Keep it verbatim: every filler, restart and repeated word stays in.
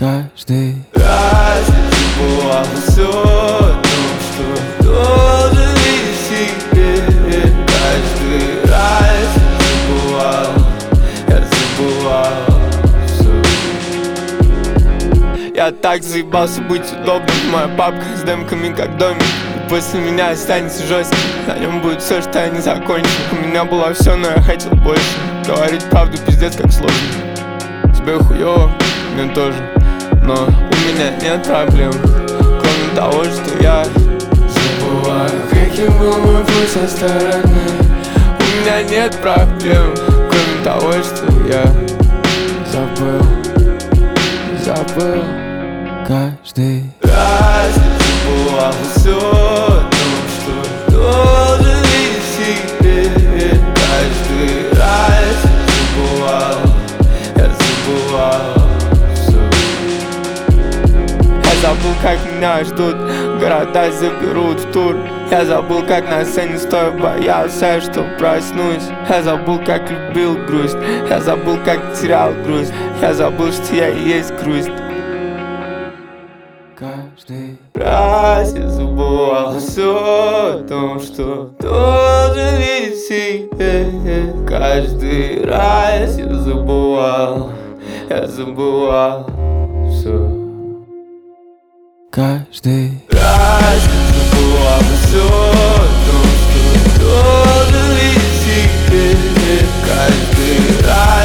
Каждый раз забывал все о том, что должен видеть себе. Каждый раз забывал, я забывал все. Я так заебался быть удобным. Моя папка с демками как домик. После меня останется жесткий, на нем будет все, что я не закончил. У меня было все, но я хотел больше. Говорить правду пиздец как сложно. Тебе хуёво, мне тоже, но у меня нет проблем, кроме того, что я забываю, каким был мой путь со стороны. У меня нет проблем, кроме того, что я забыл, забыл. Каждый раз забывал все о том, что должен видеть себе. Каждый раз забывал, я забывал все. Я забыл, как меня ждут, города заберут в тур. Я забыл, как на сцене стоя боялся, что проснусь. Я забыл, как любил грусть. Я забыл, как терял грусть. Я забыл, что я и есть грусть. Каждый раз я забывал все о том, что должен видеть себе. Каждый раз я забывал, я забывал все. Каждый раз я забывал все о том, что должен видеть себе. Каждый раз